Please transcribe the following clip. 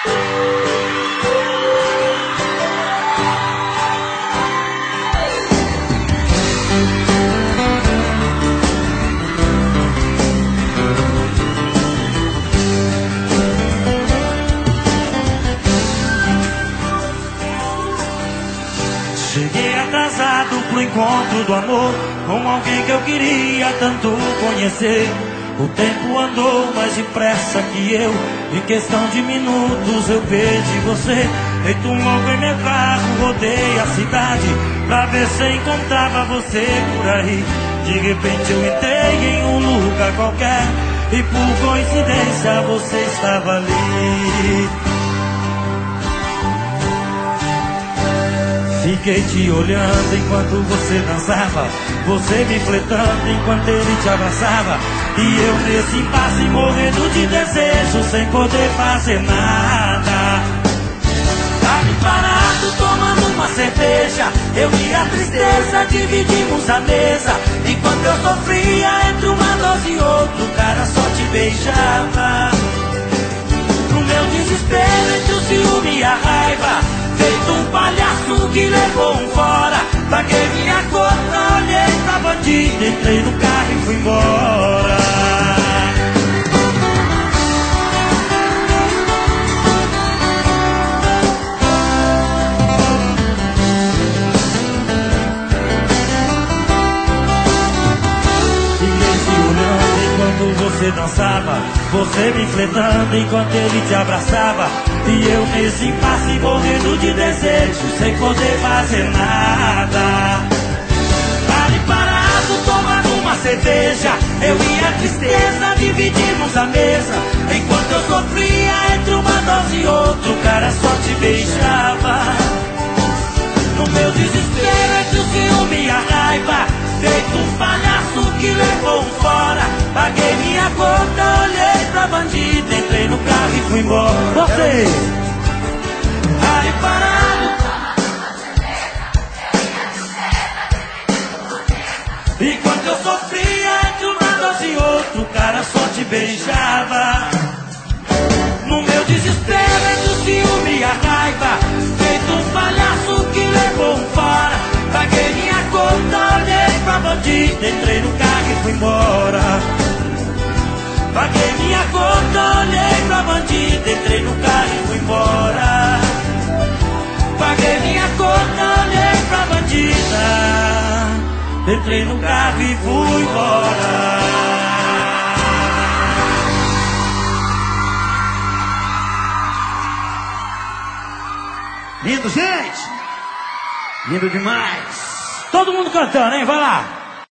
Cheguei atrasado pro encontro do amor com alguém que eu queria tanto conhecer. O tempo andou mais depressa que eu, em questão de minutos eu perdi você. Feito um louco em meu carro, rodei a cidade pra ver se encontrava você por aí. De repente eu entrei em um lugar qualquer e por coincidência você estava ali. Fiquei te olhando enquanto você dançava, você me flertando enquanto ele te abraçava. E eu nesse impasse morrendo de desejo, sem poder fazer nada. Ali parado tomando uma cerveja, eu e a tristeza dividimos a mesa. Enquanto eu sofria entre uma dose e outra, o cara só te beijava. No meu desespero entre o ciúme e a raiva, feito um palhaço que levou um fora. Paguei minha conta, olhei pra bandida, entrei no carro e fui embora. Fiquei te olhando enquanto você dançava, você me flertando enquanto ele te abraçava. E eu nesse impasse morrendo de desejo, sem poder fazer nada. Ali parado tomando uma cerveja, eu e a tristeza dividimos a mesa. Enquanto eu sofria entre uma dose e outra, o cara só te beijava. No meu desespero entre o ciúme e a raiva, feito um palhaço que levou um fora. Paguei minha conta, olhei pra bandida, entrei no carro e fui embora. Você! Ali parado, enquanto eu sofria entre uma dose e outra, o cara só te beijava. No meu desespero entre o ciúme e a raiva, feito um palhaço que levou um fora. Paguei minha conta, olhei pra bandida, entrei no carro e fui embora. Paguei minha conta, olhei pra bandida, entrei no carro e fui embora. Paguei minha conta, olhei pra bandida, entrei no carro e fui embora. Lindo, gente! Lindo demais! Todo mundo cantando, hein? Vai lá!